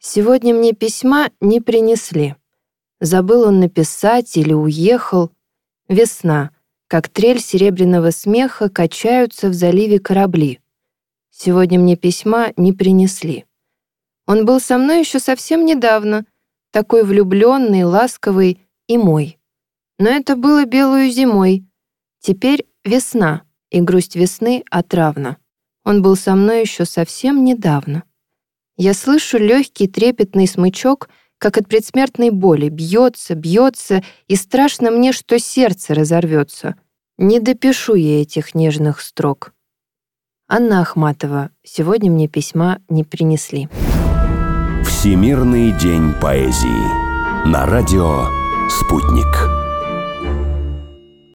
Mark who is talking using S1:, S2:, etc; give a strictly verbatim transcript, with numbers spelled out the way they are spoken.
S1: Сегодня мне письма не принесли. Забыл он написать или уехал. Весна, как трель серебряного смеха, качаются в заливе корабли. Сегодня мне письма не принесли. Он был со мной еще совсем недавно, такой влюбленный, ласковый и мой. Но это было белую зимой. Теперь весна, и грусть весны отравна. Он был со мной еще совсем недавно. Я слышу легкий трепетный смычок, как от предсмертной боли, бьется, бьется, и страшно мне, что сердце разорвется. Не допишу я этих нежных строк. Анна Ахматова. Сегодня мне письма не принесли.
S2: Всемирный день поэзии. На радио «Спутник».